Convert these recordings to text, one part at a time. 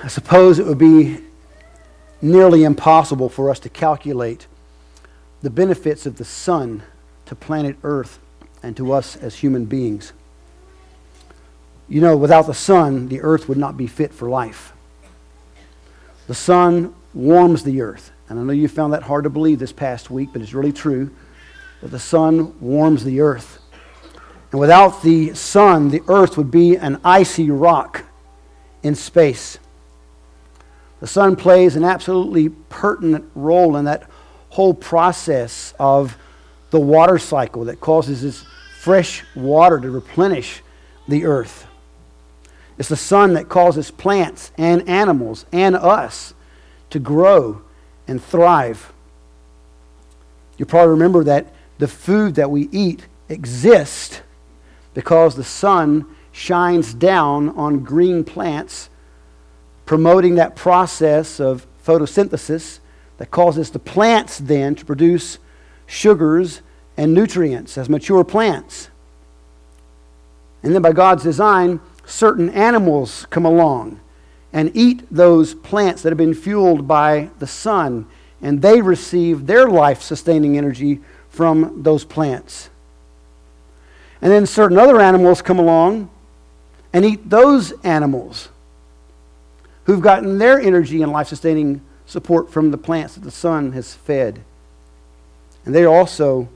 I suppose it would be nearly impossible for us to calculate the benefits of the sun to planet Earth and to us as human beings. You know, without the sun, the earth would not be fit for life. The sun warms the earth. And I know you found that hard to believe this past week, but it's really true that the sun warms the earth. And without the sun, the earth would be an icy rock in space. The sun plays an absolutely pertinent role in that whole process of the water cycle that causes this fresh water to replenish the earth. It's the sun that causes plants and animals and us to grow and thrive. You probably remember that the food that we eat exists because the sun shines down on green plants, promoting that process of photosynthesis that causes the plants then to produce sugars and nutrients as mature plants. And then by God's design, certain animals come along and eat those plants that have been fueled by the sun, and they receive their life-sustaining energy from those plants. And then certain other animals come along and eat those animals who've gotten their energy and life-sustaining support from the plants that the sun has fed. And they also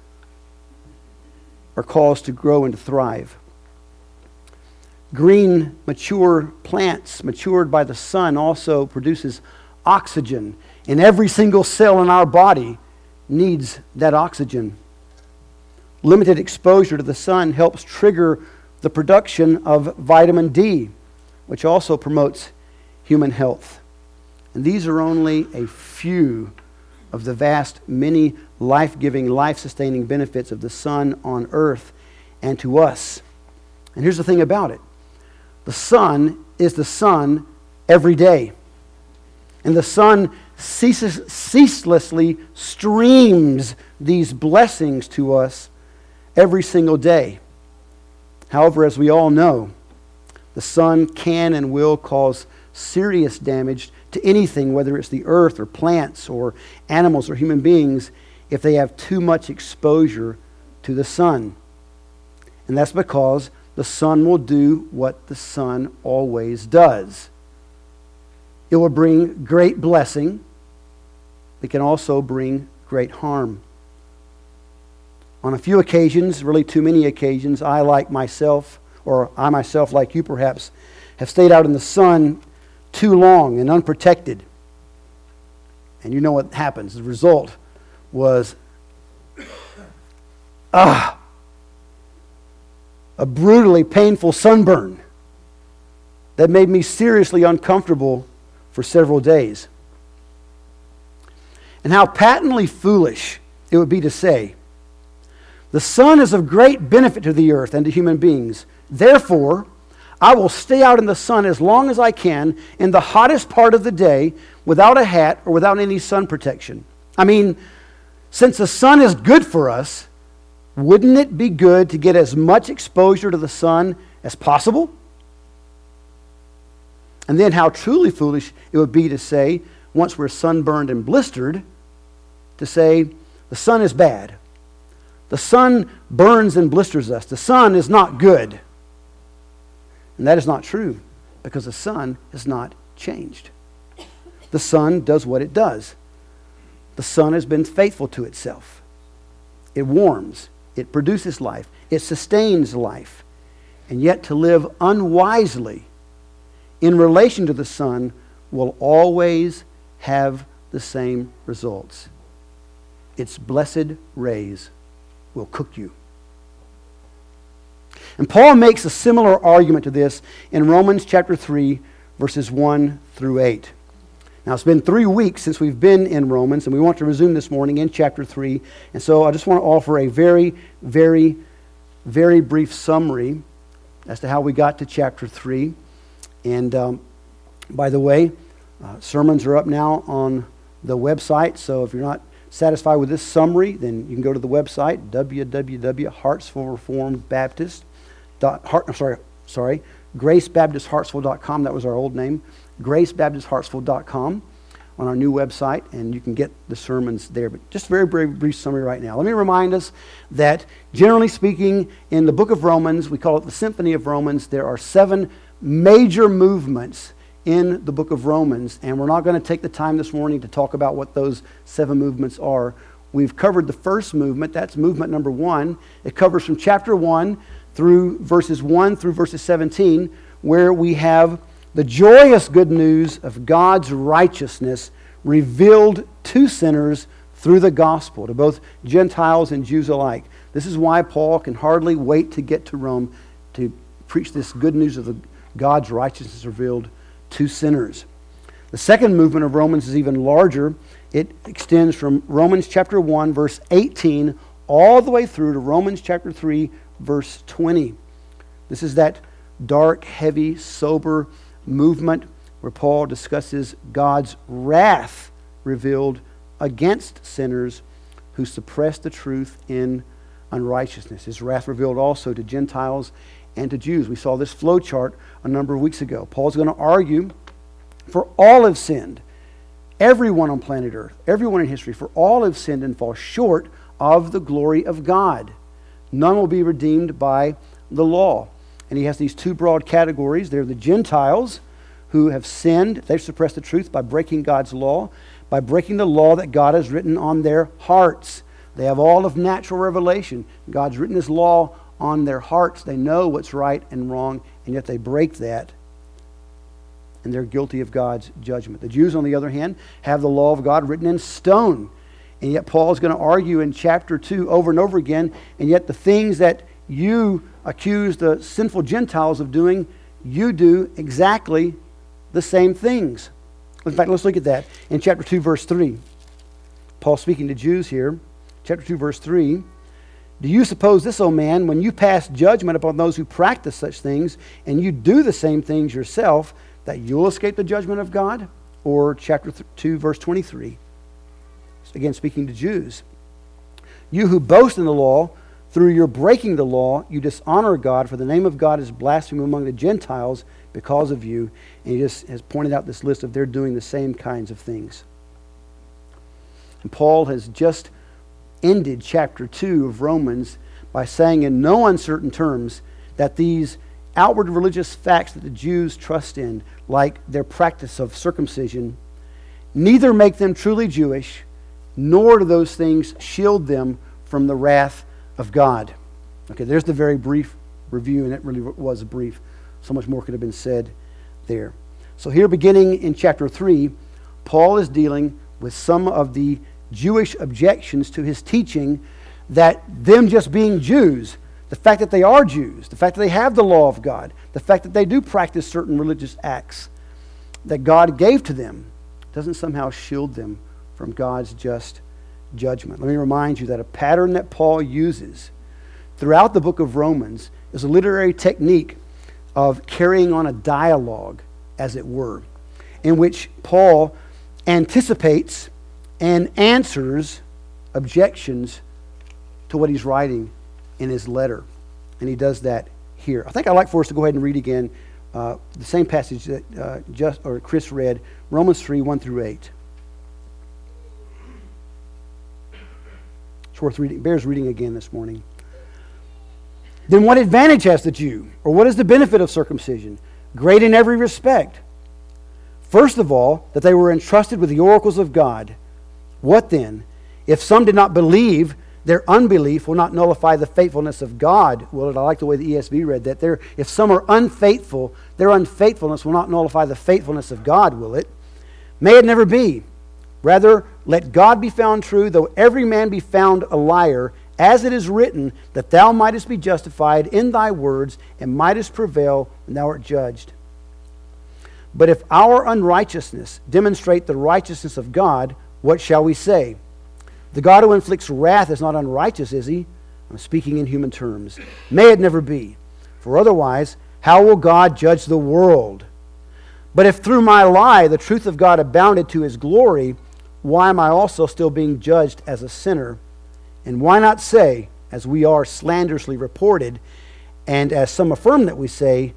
are caused to grow and to thrive. Green, mature plants matured by the sun also produces oxygen. And every single cell in our body needs that oxygen. Limited exposure to the sun helps trigger the production of vitamin D, which also promotes human health. And these are only a few of the vast, many life-giving, life-sustaining benefits of the sun on earth and to us. And here's the thing about it. The sun is the sun every day. And the sun ceaselessly streams these blessings to us every single day. However, as we all know, the sun can and will cause serious damage to anything, whether it's the earth or plants or animals or human beings, if they have too much exposure to the sun. And that's because the sun will do what the sun always does. It will bring great blessing. It can also bring great harm. On a few occasions, really too many occasions, I myself, like you perhaps, have stayed out in the sun too long and unprotected. And you know what happens. The result was a brutally painful sunburn that made me seriously uncomfortable for several days. And how patently foolish it would be to say, the sun is of great benefit to the earth and to human beings. Therefore, I will stay out in the sun as long as I can in the hottest part of the day without a hat or without any sun protection. I mean, since the sun is good for us, wouldn't it be good to get as much exposure to the sun as possible? And then how truly foolish it would be to say, once we're sunburned and blistered, to say, the sun is bad. The sun burns and blisters us. The sun is not good. And that is not true, because the sun has not changed. The sun does what it does. The sun has been faithful to itself. It warms. It produces life. It sustains life. And yet to live unwisely in relation to the sun will always have the same results. Its blessed rays will cook you. And Paul makes a similar argument to this in Romans chapter 3, verses 1 through 8. Now, it's been 3 weeks since we've been in Romans, and we want to resume this morning in chapter 3. And so I just want to offer a very, very, very brief summary as to how we got to chapter 3. And by the way, sermons are up now on the website, so if you're not satisfied with this summary, then you can go to the website, GraceBaptistHartsville.com. That was our old name. GraceBaptistHartsville.com on our new website, and you can get the sermons there. But just a very, very brief summary right now. Let me remind us that, generally speaking, in the book of Romans, we call it the Symphony of Romans, there are 7 major movements in the book of Romans, and we're not going to take the time this morning to talk about what those 7 movements are. We've covered the first movement. That's movement number 1. It covers from chapter 1 through verses 1 through verses 17, where we have the joyous good news of God's righteousness revealed to sinners through the gospel, to both Gentiles and Jews alike. This is why Paul can hardly wait to get to Rome to preach this good news of God's righteousness revealed to sinners. The second movement of Romans is even larger. It extends from Romans chapter 1, verse 18, all the way through to Romans chapter 3, verse 20. This is that dark, heavy, sober movement where Paul discusses God's wrath revealed against sinners who suppress the truth in unrighteousness. His wrath revealed also to Gentiles and to Jews. We saw this flow chart a number of weeks ago. Paul's going to argue for all have sinned. Everyone on planet Earth, everyone in history, for all have sinned and fall short of the glory of God. None will be redeemed by the law. And he has these 2 broad categories. They're the Gentiles who have sinned. They've suppressed the truth by breaking God's law, by breaking the law that God has written on their hearts. They have all of natural revelation. God's written His law on their hearts. They know what's right and wrong, and yet they break that, and they're guilty of God's judgment. The Jews, on the other hand, have the law of God written in stone. And yet Paul is going to argue in chapter 2 over and over again, and yet the things that you accuse the sinful Gentiles of doing, you do exactly the same things. In fact, let's look at that in chapter 2, verse 3. Paul speaking to Jews here, chapter 2, verse 3. Do you suppose this, O man, when you pass judgment upon those who practice such things, and you do the same things yourself, that you'll escape the judgment of God? Or chapter 2, verse 23. Again, speaking to Jews. You who boast in the law, through your breaking the law, you dishonor God, for the name of God is blasphemed among the Gentiles because of you. And he just has pointed out this list of they're doing the same kinds of things. And Paul has just ended chapter 2 of Romans by saying in no uncertain terms that these outward religious facts that the Jews trust in, like their practice of circumcision, neither make them truly Jewish, nor do those things shield them from the wrath of God. Okay, there's the very brief review, and it really was brief. So much more could have been said there. So here, beginning in chapter 3, Paul is dealing with some of the Jewish objections to his teaching that them just being Jews, the fact that they are Jews, the fact that they have the law of God, the fact that they do practice certain religious acts that God gave to them, doesn't somehow shield them from God's just judgment. Let me remind you that a pattern that Paul uses throughout the book of Romans is a literary technique of carrying on a dialogue, as it were, in which Paul anticipates and answers objections to what he's writing in his letter. And he does that here. I think I'd like for us to go ahead and read again the same passage that Chris read, Romans 3, 1 through 8. It's worth reading. Bears reading again this morning. Then what advantage has the Jew? Or what is the benefit of circumcision? Great in every respect. First of all, that they were entrusted with the oracles of God. What then? If some did not believe, their unbelief will not nullify the faithfulness of God. Well, I like the way the ESV read that. If some are unfaithful, their unfaithfulness will not nullify the faithfulness of God, will it? May it never be. Rather, let God be found true, though every man be found a liar, as it is written, that thou mightest be justified in thy words, and mightest prevail when thou art judged. But if our unrighteousness demonstrate the righteousness of God, what shall we say? The God who inflicts wrath is not unrighteous, is he? I'm speaking in human terms. May it never be. For otherwise, how will God judge the world? But if through my lie the truth of God abounded to his glory, why am I also still being judged as a sinner? And why not say, as we are slanderously reported, and as some affirm that we say,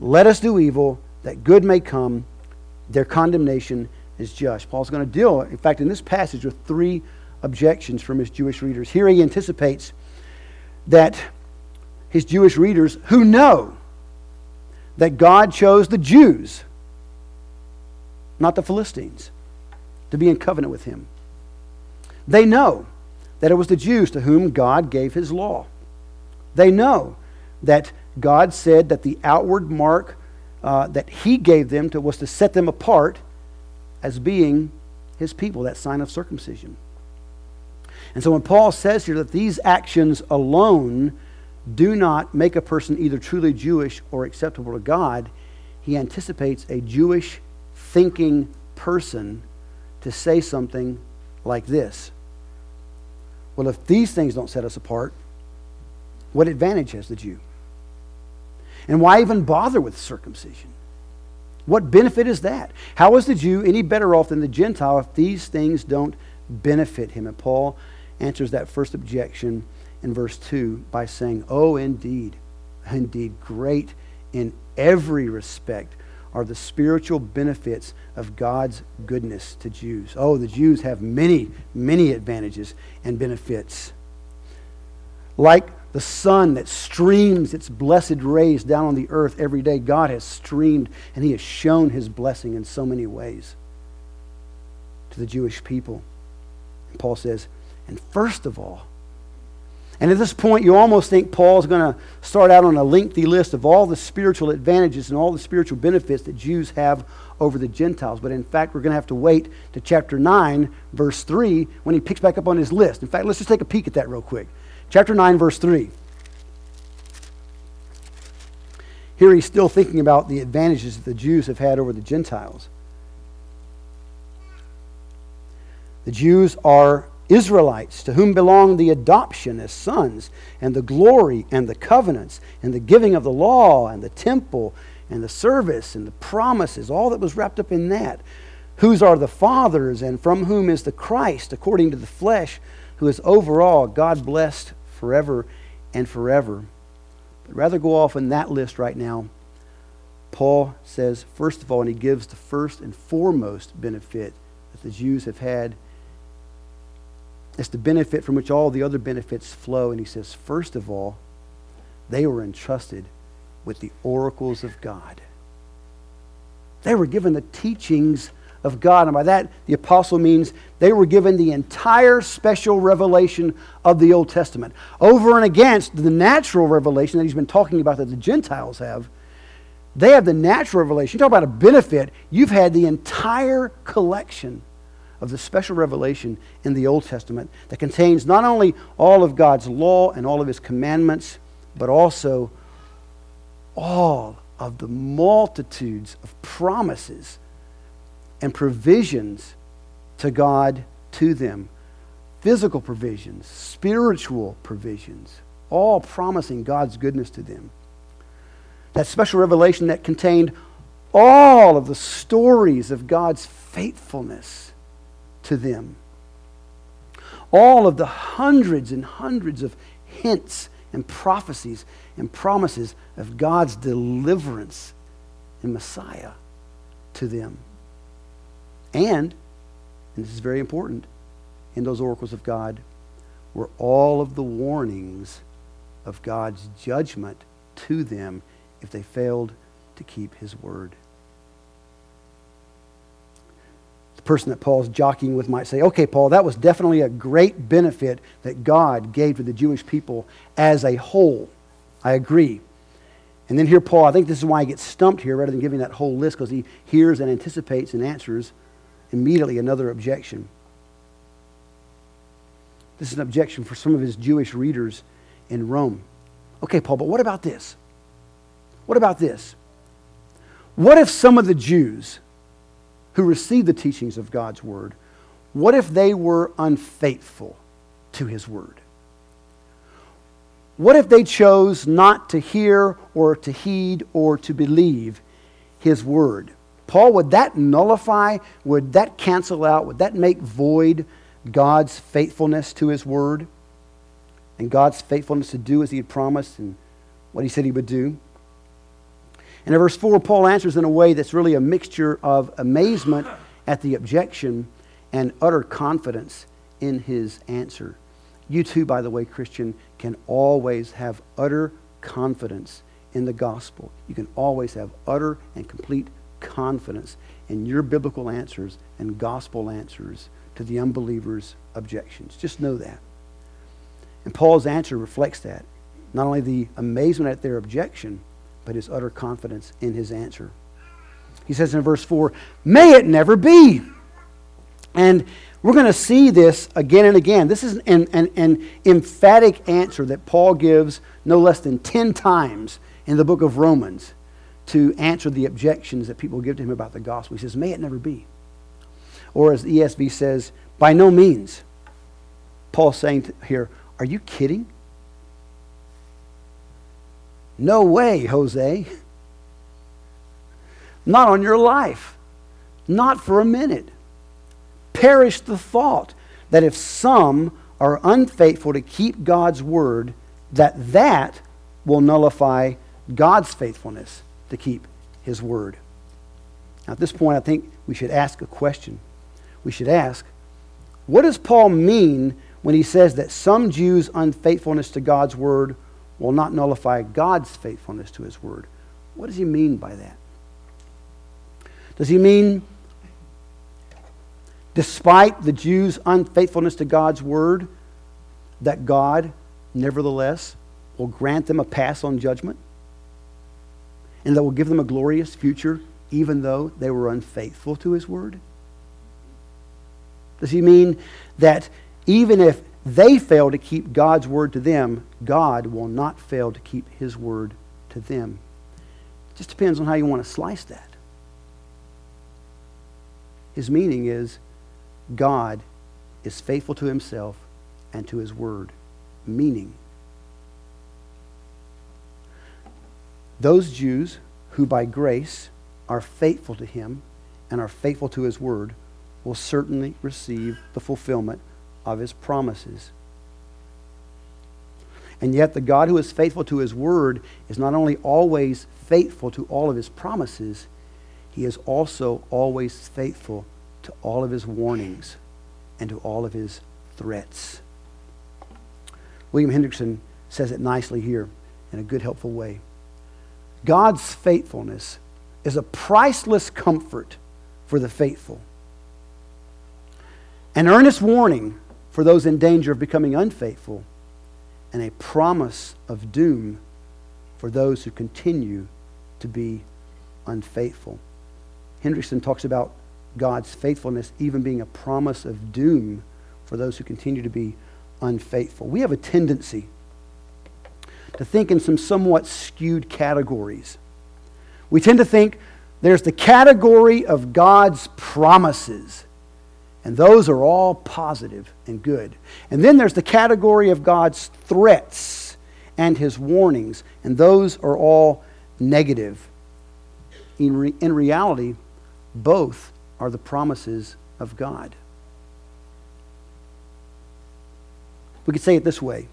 let us do evil, that good may come. Their condemnation is just. Paul's going to deal, in fact, in this passage with three objections from his Jewish readers. Here he anticipates that his Jewish readers, who know that God chose the Jews, not the Philistines, to be in covenant with him. They know that it was the Jews to whom God gave his law. They know that God said that the outward mark that he gave them was to set them apart as being his people, that sign of circumcision. And so when Paul says here that these actions alone do not make a person either truly Jewish or acceptable to God, he anticipates a Jewish thinking person to say something like this. Well, if these things don't set us apart, what advantage has the Jew? And why even bother with circumcision? What benefit is that? How is the Jew any better off than the Gentile if these things don't benefit him? And Paul answers that first objection in verse 2 by saying, "Oh, indeed, great in every respect are the spiritual benefits of God's goodness to Jews." Oh, the Jews have many, many advantages and benefits. Like the sun that streams its blessed rays down on the earth every day, God has streamed and he has shown his blessing in so many ways to the Jewish people. And Paul says, and first of all, and at this point you almost think Paul's going to start out on a lengthy list of all the spiritual advantages and all the spiritual benefits that Jews have over the Gentiles. But in fact, we're going to have to wait to chapter 9, verse 3, when he picks back up on his list. In fact, let's just take a peek at that real quick. Chapter 9, verse 3. Here he's still thinking about the advantages that the Jews have had over the Gentiles. The Jews are Israelites, to whom belong the adoption as sons, and the glory, and the covenants, and the giving of the law, and the temple, and the service, and the promises, all that was wrapped up in that. Whose are the fathers, and from whom is the Christ, according to the flesh, who is over all, God blessed forever and forever. But rather go off on that list right now, Paul says, first of all, and he gives the first and foremost benefit that the Jews have had. It's the benefit from which all the other benefits flow. And he says, first of all, they were entrusted with the oracles of God. They were given the teachings of God. And by that, the apostle means they were given the entire special revelation of the Old Testament. Over and against the natural revelation that he's been talking about that the Gentiles have. They have the natural revelation. You talk about a benefit. You've had the entire collection of the special revelation in the Old Testament that contains not only all of God's law and all of his commandments, but also all of the multitudes of promises and provisions to God to them. Physical provisions, spiritual provisions, all promising God's goodness to them. That special revelation that contained all of the stories of God's faithfulness to them. All of the hundreds and hundreds of hints and prophecies and promises of God's deliverance in Messiah to them. And this is very important, in those oracles of God were all of the warnings of God's judgment to them if they failed to keep his word. The person that Paul's jockeying with might say, okay, Paul, that was definitely a great benefit that God gave to the Jewish people as a whole. I agree. And then here Paul, I think this is why he gets stumped here rather than giving that whole list, because he hears and anticipates and answers immediately another objection. This is an objection for some of his Jewish readers in Rome. Okay, Paul, but what about this? What about this? What if some of the Jews who received the teachings of God's word, what if they were unfaithful to his word? What if they chose not to hear or to heed or to believe his word? Paul, would that nullify, would that cancel out, would that make void God's faithfulness to his word and God's faithfulness to do as he had promised and what he said he would do? And in verse 4, Paul answers in a way that's really a mixture of amazement at the objection and utter confidence in his answer. You too, by the way, Christian, can always have utter confidence in the gospel. You can always have utter and complete confidence in your biblical answers and gospel answers to the unbelievers' objections. Just know that. And Paul's answer reflects that. Not only the amazement at their objection, but his utter confidence in his answer. He says in verse 4, "May it never be." And we're going to see this again and again. This is an emphatic answer that Paul gives no less than 10 times in the book of Romans to answer the objections that people give to him about the gospel. He says, "May it never be." Or as the ESV says, "By no means." Paul's saying here, are you kidding? No way, Jose. Not on your life. Not for a minute. Perish the thought that if some are unfaithful to keep God's word, that will nullify God's faithfulness to keep his word. Now, at this point, I think we should ask a question. We should ask, what does Paul mean when he says that some Jews' unfaithfulness to God's word will not nullify God's faithfulness to his word? What does he mean by that? Does he mean despite the Jews' unfaithfulness to God's word, that God, nevertheless, will grant them a pass on judgment? And that will give them a glorious future, even though they were unfaithful to his word? Does he mean that even if they fail to keep God's word to them, God will not fail to keep his word to them? It just depends on how you want to slice that. His meaning is God is faithful to himself and to his word. Meaning, those Jews who by grace are faithful to him and are faithful to his word will certainly receive the fulfillment of his promises. And yet the God who is faithful to his word is not only always faithful to all of his promises, he is also always faithful to all of his warnings and to all of his threats. William Hendrickson says it nicely here in a good, helpful way. God's faithfulness is a priceless comfort for the faithful, an earnest warning for those in danger of becoming unfaithful, and a promise of doom for those who continue to be unfaithful. Hendrickson talks about God's faithfulness even being a promise of doom for those who continue to be unfaithful. We have a tendency to think in some somewhat skewed categories. We tend to think there's the category of God's promises, and those are all positive and good. And then there's the category of God's threats and his warnings, and those are all negative. In reality, both are the promises of God. We could say it this way.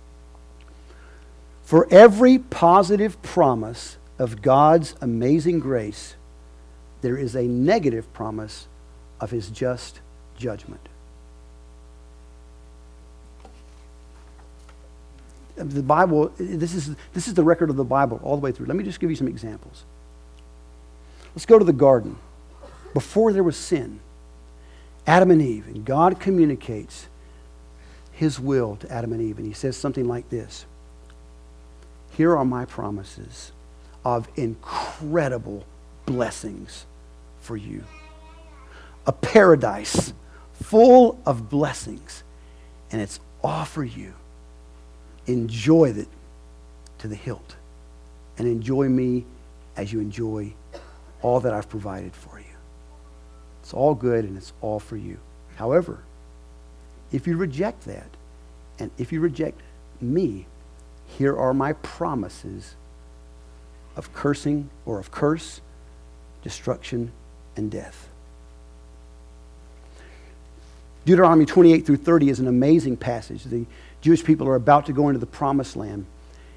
For every positive promise of God's amazing grace, there is a negative promise of his just judgment. The Bible, this is the record of the Bible all the way through. Let me just give you some examples. Let's go to the garden. Before there was sin, Adam and Eve, and God communicates his will to Adam and Eve, and he says something like this: here are my promises of incredible blessings for you. A paradise full of blessings, and it's all for you. Enjoy it to the hilt, and enjoy me as you enjoy all that I've provided for you. It's all good and it's all for you. However, if you reject that, and if you reject me, here are my promises of cursing, or of curse, destruction, and death. Deuteronomy 28 through 30 is an amazing passage. The Jewish people are about to go into the promised land.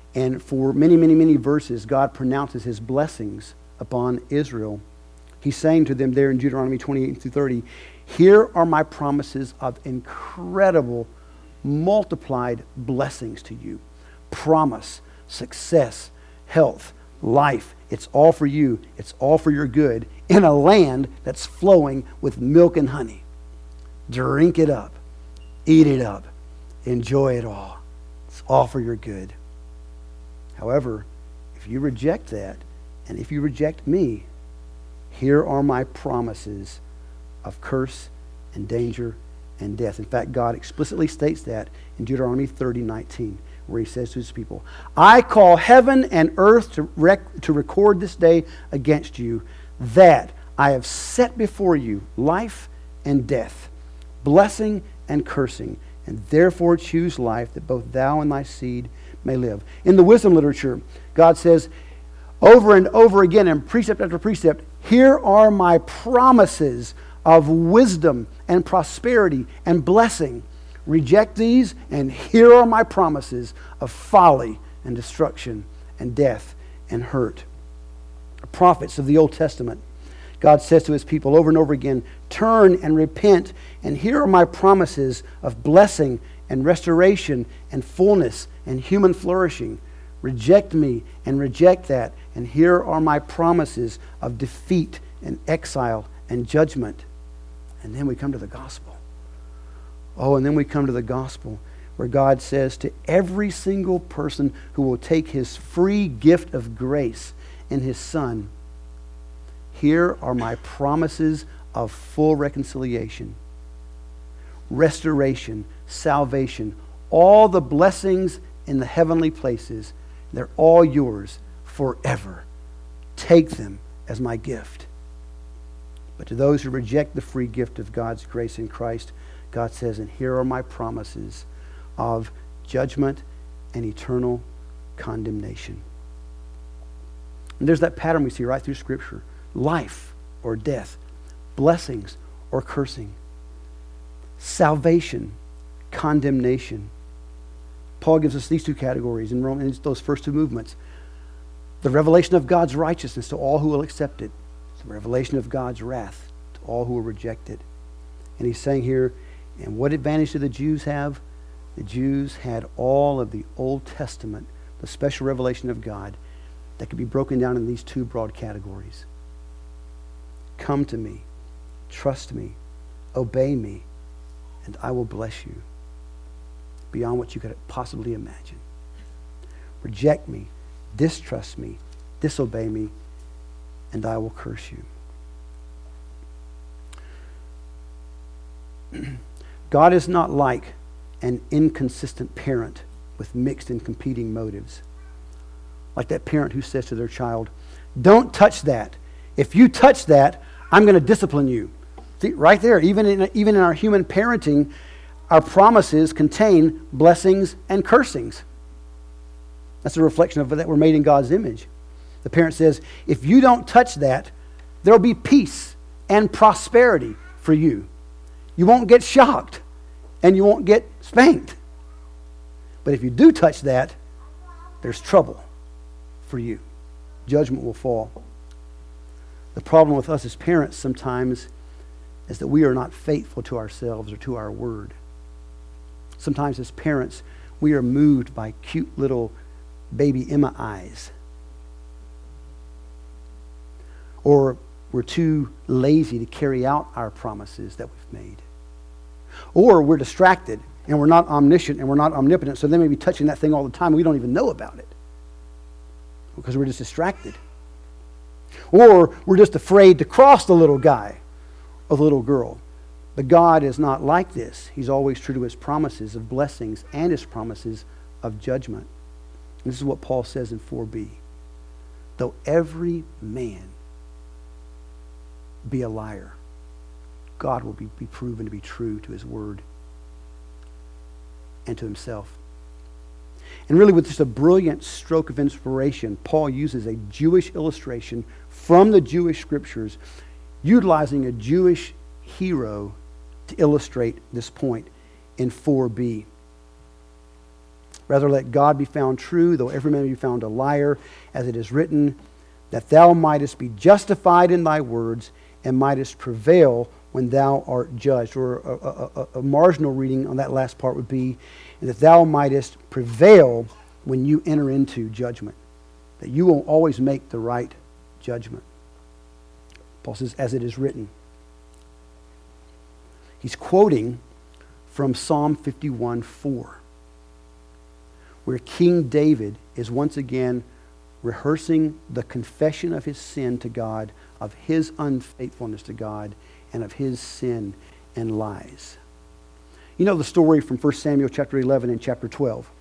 And for many, many, many verses, God pronounces his blessings upon Israel. He's saying to them there in Deuteronomy 28 through 30, here are my promises of incredible, multiplied blessings to you. Promise, success, health, life. It's all for you. It's all for your good in a land that's flowing with milk and honey. Drink it up. Eat it up. Enjoy it all. It's all for your good. However, if you reject that, and if you reject me, here are my promises of curse and danger and death. In fact, God explicitly states that in Deuteronomy 30:19, where he says to his people, I call heaven and earth to record this day against you, that I have set before you life and death, blessing and cursing, and therefore choose life, that both thou and thy seed may live. In the wisdom literature, God says over and over again in precept after precept, here are my promises of wisdom and prosperity and blessing. Reject these, and here are my promises of folly and destruction and death and hurt. The prophets of the Old Testament, God says to his people over and over again, turn and repent, and here are my promises of blessing and restoration and fullness and human flourishing. Reject me and reject that, and here are my promises of defeat and exile and judgment. And then we come to the gospel. Oh, and then we come to the gospel where God says to every single person who will take his free gift of grace in his Son, here are my promises of full reconciliation, restoration, salvation, all the blessings in the heavenly places. They're all yours forever. Take them as my gift. But to those who reject the free gift of God's grace in Christ, God says, and here are my promises of judgment and eternal condemnation. And there's that pattern we see right through Scripture. Life or death, blessings or cursing, salvation, condemnation. Paul gives us these two categories in Romans, those first two movements. The revelation of God's righteousness to all who will accept it. The revelation of God's wrath to all who will reject it. And he's saying here, and what advantage do the Jews have? The Jews had all of the Old Testament, the special revelation of God, that could be broken down in these two broad categories. Come to me, trust me, obey me, and I will bless you beyond what you could possibly imagine. Reject me, distrust me, disobey me, and I will curse you. God is not like an inconsistent parent with mixed and competing motives. Like that parent who says to their child, don't touch that. If you touch that, I'm going to discipline you. See, right there, even in our human parenting, our promises contain blessings and cursings. That's a reflection of that we're made in God's image. The parent says, if you don't touch that, there'll be peace and prosperity for you. You won't get shocked and you won't get spanked. But if you do touch that, there's trouble for you. Judgment will fall. The problem with us as parents sometimes is that we are not faithful to ourselves or to our word. Sometimes as parents, we are moved by cute little baby Emma eyes. Or we're too lazy to carry out our promises that we've made. Or we're distracted and we're not omniscient and we're not omnipotent, so they may be touching that thing all the time and we don't even know about it because we're just distracted. Or we're just afraid to cross the little guy or the little girl. But God is not like this. He's always true to his promises of blessings and his promises of judgment. And this is what Paul says in 4b. Though every man be a liar, God will be proven to be true to his word and to himself. And really, with just a brilliant stroke of inspiration, Paul uses a Jewish illustration from the Jewish scriptures, utilizing a Jewish hero to illustrate this point in 4b. Rather let God be found true, though every man be found a liar, as it is written, that thou mightest be justified in thy words, and mightest prevail when thou art judged. Or a marginal reading on that last part would be, that thou mightest prevail when you enter into judgment. That you will always make the right judgment. Paul says, as it is written. He's quoting from Psalm 51:4, where King David is once again rehearsing the confession of his sin to God, of his unfaithfulness to God, and of his sin and lies. You know the story from 1 Samuel chapter 11 and chapter 12.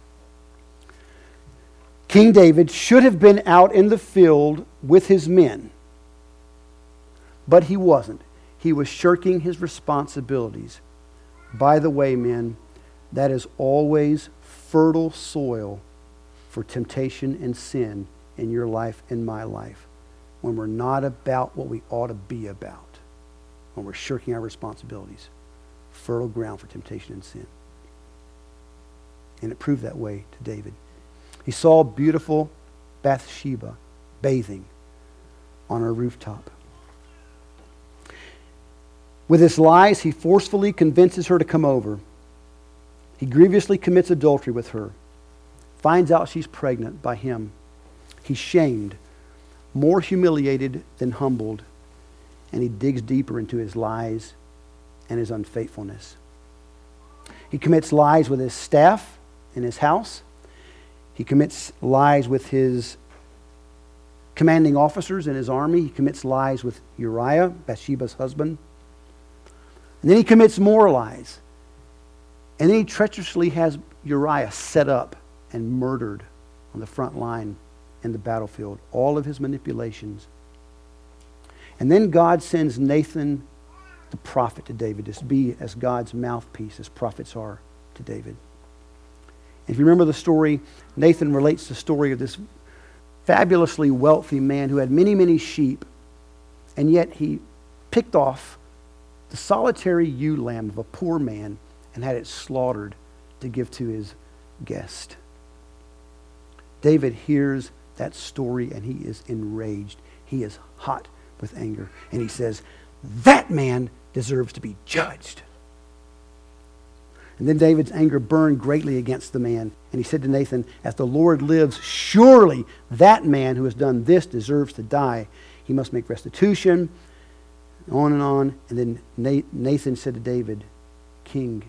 King David should have been out in the field with his men, but he wasn't. He was shirking his responsibilities. By the way, men, that is always fertile soil for temptation and sin in your life and my life, when we're not about what we ought to be about, when we're shirking our responsibilities. Fertile ground for temptation and sin. And it proved that way to David. He saw beautiful Bathsheba bathing on her rooftop. With his lies, he forcefully convinces her to come over. He grievously commits adultery with her, finds out she's pregnant by him. He's shamed, more humiliated than humbled, and he digs deeper into his lies and his unfaithfulness. He commits lies with his staff in his house. He commits lies with his commanding officers in his army. He commits lies with Uriah, Bathsheba's husband. And then he commits more lies. And then he treacherously has Uriah set up and murdered on the front line in the battlefield. All of his manipulations. And then God sends Nathan the prophet to David to be as God's mouthpiece, as prophets are to David. And if you remember the story, Nathan relates the story of this fabulously wealthy man who had many, many sheep, and yet he picked off the solitary ewe lamb of a poor man and had it slaughtered to give to his guest. David hears that story and he is enraged. He is hot with anger. And he says, that man deserves to be judged. And then David's anger burned greatly against the man. And he said to Nathan, as the Lord lives, surely that man who has done this deserves to die. He must make restitution. On and on. And then Nathan said to David, King,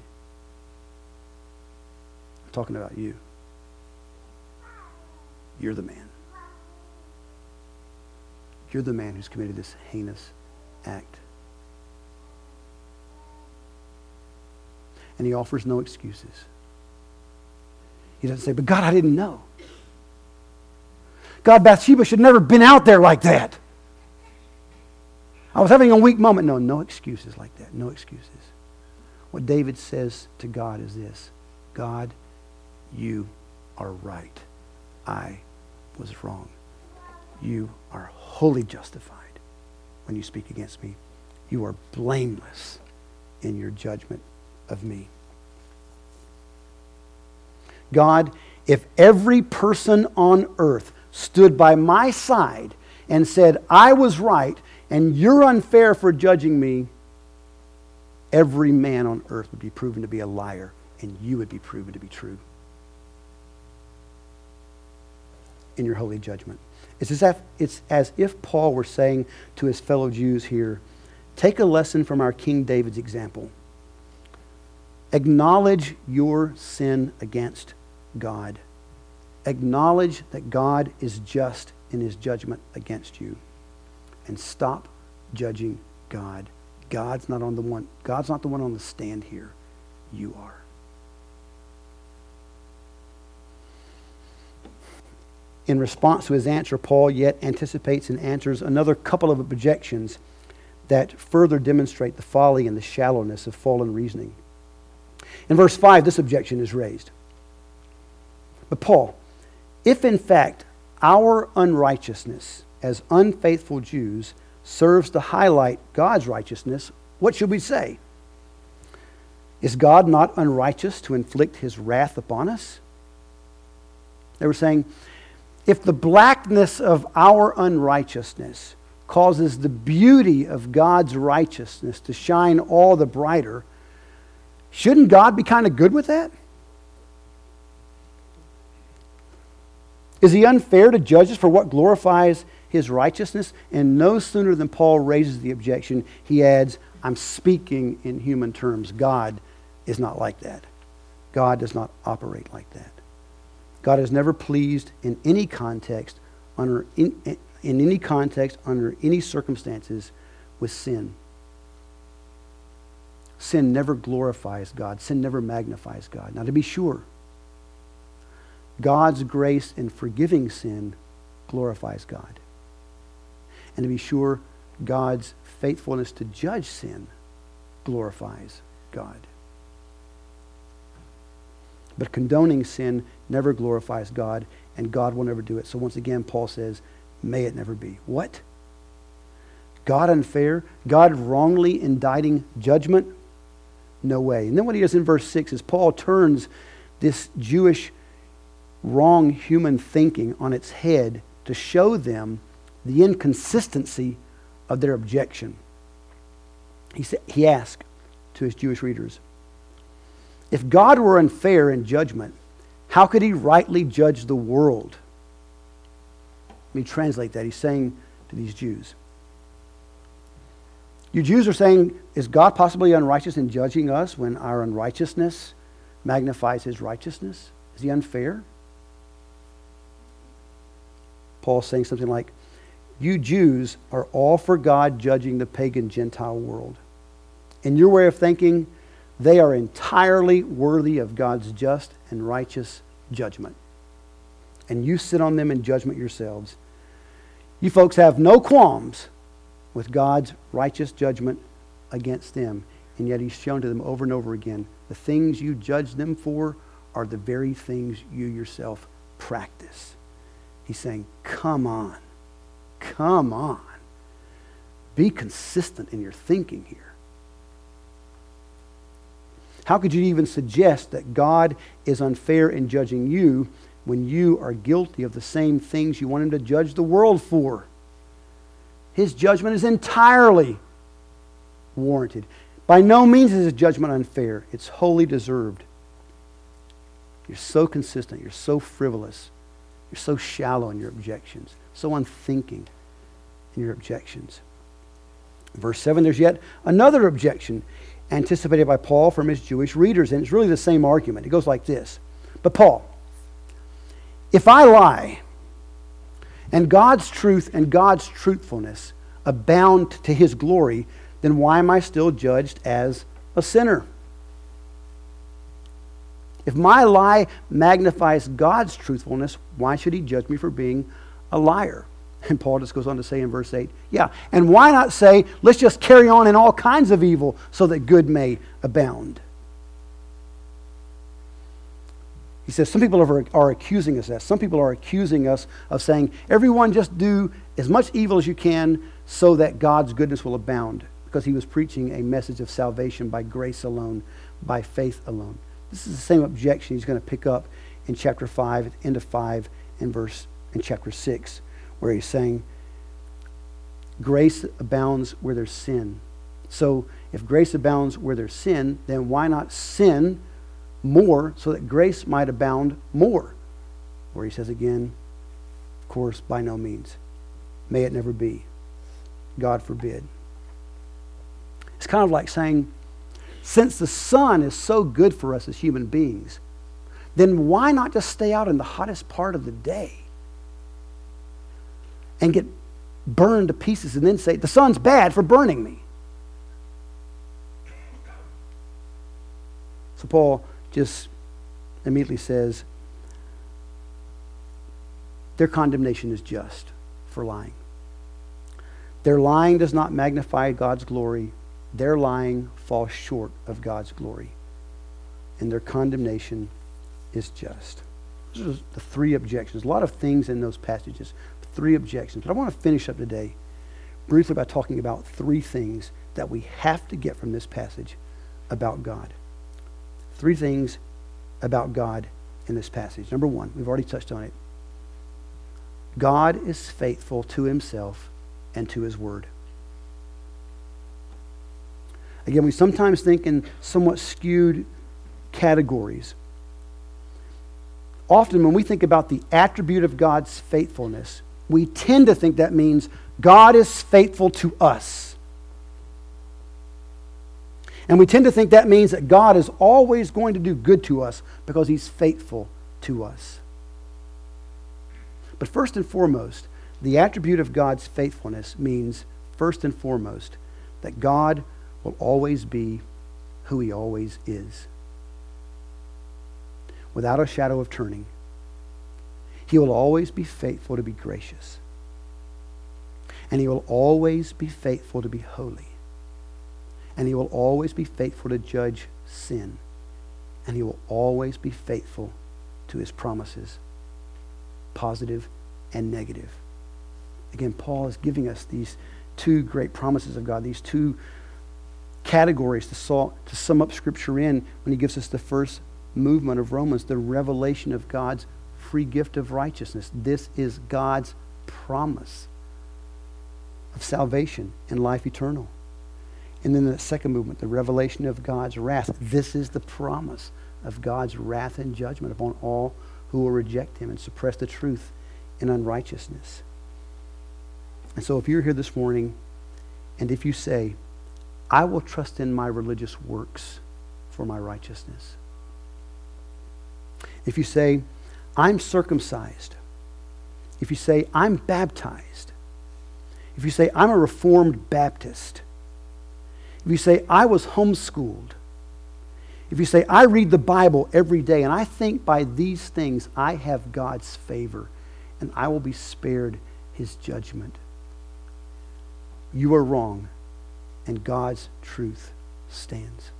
I'm talking about you. You're the man. You're the man who's committed this heinous act. And he offers no excuses. He doesn't say, but God, I didn't know. God, Bathsheba should never have been out there like that. I was having a weak moment. No excuses like that. No excuses. What David says to God is this: God, you are right. I was wrong. You are wholly justified when you speak against me. You are blameless in your judgment of me. God, if every person on earth stood by my side and said, I was right and you're unfair for judging me, every man on earth would be proven to be a liar and you would be proven to be true in your holy judgment. It's as if Paul were saying to his fellow Jews here, take a lesson from our King David's example. Acknowledge your sin against God. Acknowledge that God is just in his judgment against you. And stop judging God. God's not the one on the stand here. You are. In response to his answer, Paul yet anticipates and answers another couple of objections that further demonstrate the folly and the shallowness of fallen reasoning. In verse 5, this objection is raised. But Paul, if in fact our unrighteousness as unfaithful Jews serves to highlight God's righteousness, what should we say? Is God not unrighteous to inflict his wrath upon us? They were saying, if the blackness of our unrighteousness causes the beauty of God's righteousness to shine all the brighter, shouldn't God be kind of good with that? Is he unfair to judge us for what glorifies his righteousness? And no sooner than Paul raises the objection, he adds, I'm speaking in human terms. God is not like that. God does not operate like that. God is never pleased in any context, under any circumstances, with sin. Sin never glorifies God. Sin never magnifies God. Now, to be sure, God's grace in forgiving sin glorifies God. And to be sure, God's faithfulness to judge sin glorifies God. But condoning sin never glorifies God, and God will never do it. So once again, Paul says, may it never be. What? God unfair? God wrongly indicting judgment? No way. And then what he does in verse 6 is Paul turns this Jewish wrong human thinking on its head to show them the inconsistency of their objection. He asked to his Jewish readers, if God were unfair in judgment, how could he rightly judge the world? Let me translate that. He's saying to these Jews, you Jews are saying, is God possibly unrighteous in judging us when our unrighteousness magnifies his righteousness? Is he unfair? Paul's saying something like, you Jews are all for God judging the pagan Gentile world. In your way of thinking, they are entirely worthy of God's just and righteous judgment. And you sit on them in judgment yourselves. You folks have no qualms with God's righteous judgment against them. And yet he's shown to them over and over again, the things you judge them for are the very things you yourself practice. He's saying, come on. Come on. Be consistent in your thinking here. How could you even suggest that God is unfair in judging you when you are guilty of the same things you want him to judge the world for? His judgment is entirely warranted. By no means is his judgment unfair. It's wholly deserved. You're so consistent. You're so frivolous. You're so shallow in your objections. So unthinking in your objections. Verse 7, there's yet another objection anticipated by Paul from his Jewish readers, and it's really the same argument. It goes like this. But Paul, if I lie, and God's truth and God's truthfulness abound to his glory, then why am I still judged as a sinner? If my lie magnifies God's truthfulness, why should he judge me for being a liar? And Paul just goes on to say in verse 8, yeah, and why not say, let's just carry on in all kinds of evil so that good may abound? He says some people are accusing us of that. Some people are accusing us of saying, everyone just do as much evil as you can so that God's goodness will abound, because he was preaching a message of salvation by grace alone, by faith alone. This is the same objection he's going to pick up in chapter 5, at the end of 5, and in chapter 6, where he's saying, grace abounds where there's sin. So if grace abounds where there's sin, then why not sin more so that grace might abound more? Where he says again, of course, by no means. May it never be. God forbid. It's kind of like saying, since the sun is so good for us as human beings, then why not just stay out in the hottest part of the day and get burned to pieces and then say, the sun's bad for burning me? So Paul just immediately says, their condemnation is just for lying. Their lying does not magnify God's glory. Their lying falls short of God's glory. And their condemnation is just. Those are the three objections. A lot of things in those passages. 3 objections. But I want to finish up today briefly by talking about 3 things that we have to get from this passage about God. 3 things about God in this passage. Number one, we've already touched on it. God is faithful to himself and to his word. Again, we sometimes think in somewhat skewed categories. Often when we think about the attribute of God's faithfulness, we tend to think that means God is faithful to us. And we tend to think that means that God is always going to do good to us because he's faithful to us. But first and foremost, the attribute of God's faithfulness means, first and foremost, that God will always be who he always is. Without a shadow of turning. He will always be faithful to be gracious. And he will always be faithful to be holy. And he will always be faithful to judge sin. And he will always be faithful to his promises, positive and negative. Again, Paul is giving us these two great promises of God, these two categories to sum up Scripture in when he gives us the first movement of Romans, the revelation of God's free gift of righteousness. This is God's promise of salvation and life eternal. And then the second movement, the revelation of God's wrath. This is the promise of God's wrath and judgment upon all who will reject him and suppress the truth in unrighteousness. And so if you're here this morning, and if you say, I will trust in my religious works for my righteousness. If you say, I'm circumcised. If you say, I'm baptized. If you say, I'm a Reformed Baptist. If you say, I was homeschooled. If you say, I read the Bible every day, and I think by these things I have God's favor, and I will be spared his judgment. You are wrong, and God's truth stands.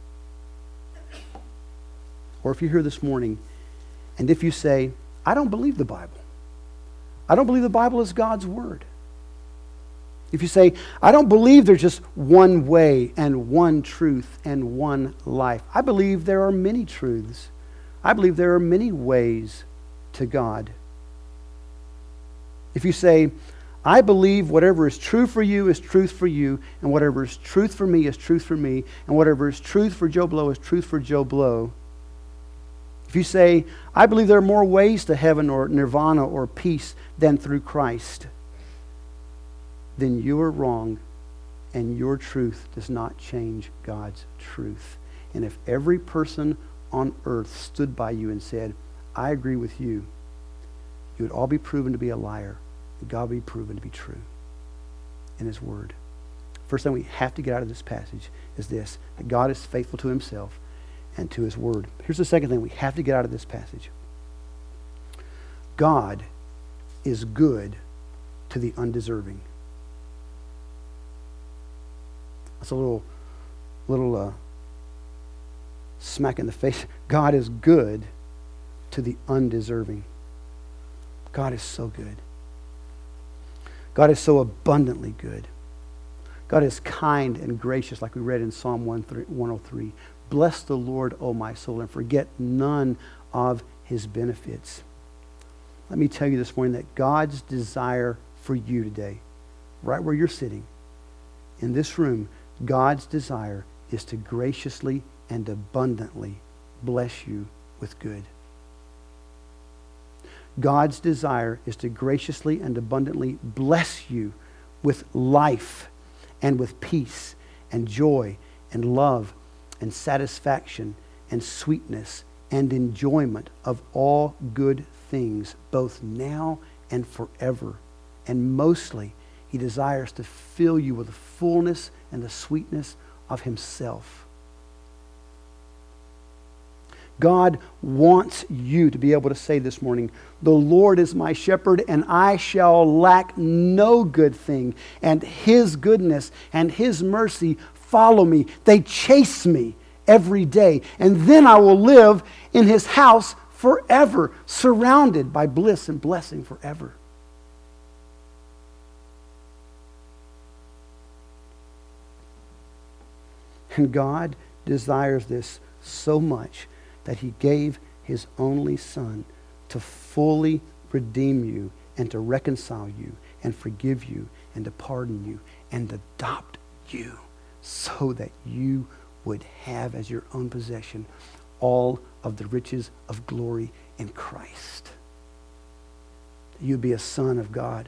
Or if you're here this morning, and if you say, I don't believe the Bible. I don't believe the Bible is God's word. If you say, I don't believe there's just one way and one truth and one life. I believe there are many truths. I believe there are many ways to God. If you say, I believe whatever is true for you is truth for you, and whatever is truth for me is truth for me, and whatever is truth for Joe Blow is truth for Joe Blow. If you say, I believe there are more ways to heaven or nirvana or peace than through Christ, then you are wrong, and your truth does not change God's truth. And if every person on earth stood by you and said, I agree with you, you would all be proven to be a liar, and God would be proven to be true in his word. First thing we have to get out of this passage is this, that God is faithful to himself and to his word. Here's the second thing we have to get out of this passage. God is good to the undeserving. That's a little smack in the face. God is good to the undeserving. God is so good. God is so abundantly good. God is kind and gracious, like we read in Psalm 103. Bless the Lord, O my soul, and forget none of his benefits. Let me tell you this morning that God's desire for you today, right where you're sitting, in this room, God's desire is to graciously and abundantly bless you with good. God's desire is to graciously and abundantly bless you with life and with peace and joy and love and satisfaction and sweetness and enjoyment of all good things, both now and forever. And mostly, he desires to fill you with the fullness and the sweetness of himself. God wants you to be able to say this morning, the Lord is my shepherd, and I shall lack no good thing. And his goodness and his mercy follow me. They chase me every day. And then I will live in his house forever, surrounded by bliss and blessing forever. And God desires this so much that he gave his only Son to fully redeem you and to reconcile you and forgive you and to pardon you and adopt you so that you would have as your own possession all of the riches of glory in Christ. You'd be a son of God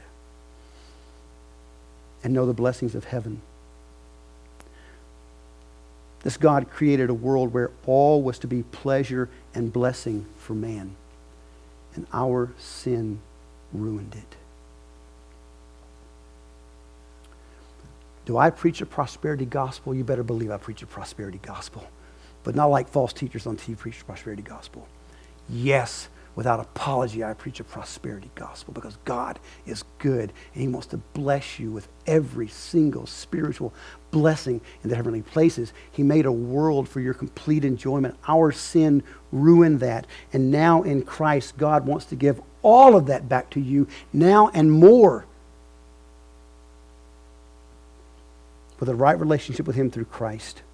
and know the blessings of heaven. This God created a world where all was to be pleasure and blessing for man, and our sin ruined it. Do I preach a prosperity gospel? You better believe I preach a prosperity gospel. But not like false teachers on TV preach a prosperity gospel. Yes, without apology, I preach a prosperity gospel because God is good and he wants to bless you with every single spiritual blessing in the heavenly places. He made a world for your complete enjoyment. Our sin ruined that. And now in Christ, God wants to give all of that back to you now and more. With a right relationship with him through Christ.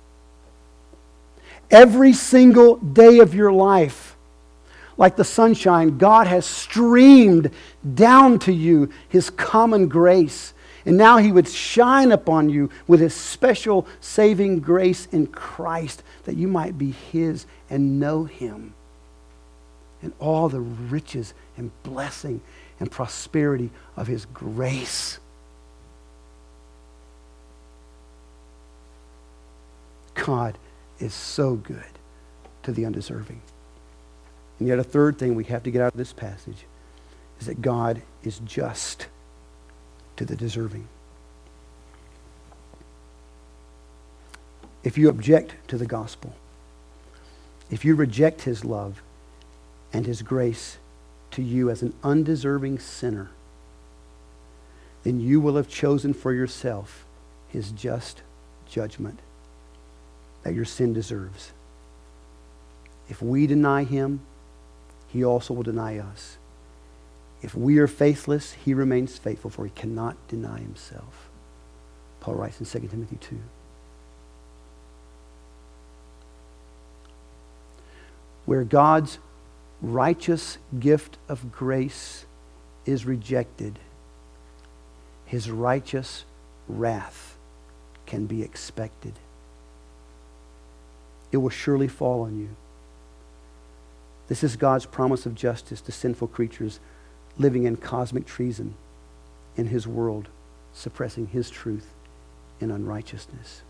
Every single day of your life, like the sunshine, God has streamed down to you his common grace. And now he would shine upon you with his special saving grace in Christ that you might be his and know him. And all the riches and blessing and prosperity of his grace. God is so good to the undeserving. And yet a third thing we have to get out of this passage is that God is just to the deserving. If you object to the gospel, if you reject his love and his grace to you as an undeserving sinner, then you will have chosen for yourself his just judgment that your sin deserves. If we deny him, he also will deny us. If we are faithless, he remains faithful, for he cannot deny himself. Paul writes in 2 Timothy 2. Where God's righteous gift of grace is rejected, his righteous wrath can be expected. It will surely fall on you. This is God's promise of justice to sinful creatures living in cosmic treason in his world, suppressing his truth in unrighteousness.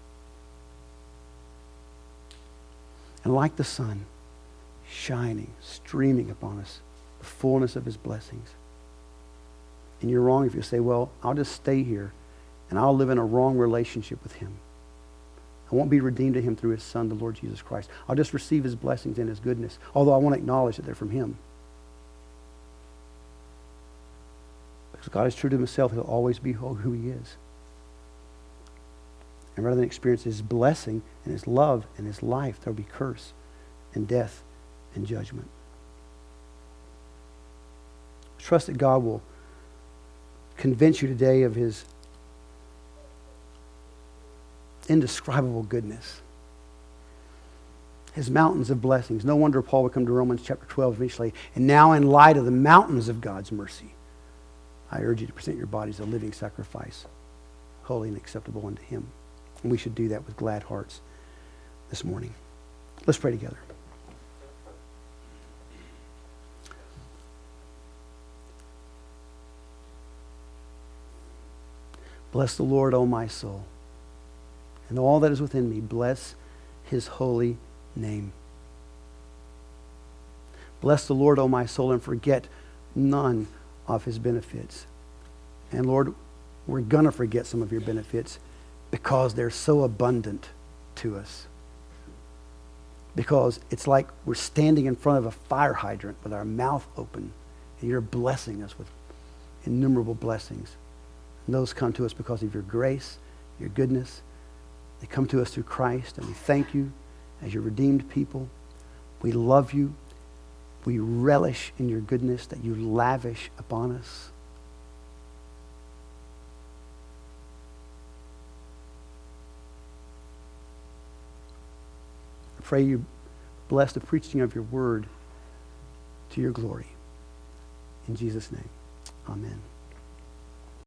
And like the sun, shining, streaming upon us, the fullness of his blessings. And you're wrong if you say, well, I'll just stay here and I'll live in a wrong relationship with him. I won't be redeemed to him through his Son, the Lord Jesus Christ. I'll just receive his blessings and his goodness, although I want to acknowledge that they're from him. Because God is true to himself, he'll always be who he is. And rather than experience his blessing and his love and his life, there will be curse and death and judgment. Trust that God will convince you today of his indescribable goodness. His mountains of blessings. No wonder Paul would come to Romans chapter 12 eventually. And now in light of the mountains of God's mercy, I urge you to present your bodies a living sacrifice, holy and acceptable unto him. And we should do that with glad hearts this morning. Let's pray together. Bless the Lord, O my soul, and all that is within me. Bless his holy name. Bless the Lord, O my soul, and forget none of his benefits. And Lord, we're going to forget some of your benefits because they're so abundant to us. Because it's like we're standing in front of a fire hydrant with our mouth open, and you're blessing us with innumerable blessings. And those come to us because of your grace, your goodness. They come to us through Christ, and we thank you as your redeemed people. We love you. We relish in your goodness that you lavish upon us. I pray you bless the preaching of your word to your glory. In Jesus' name, amen.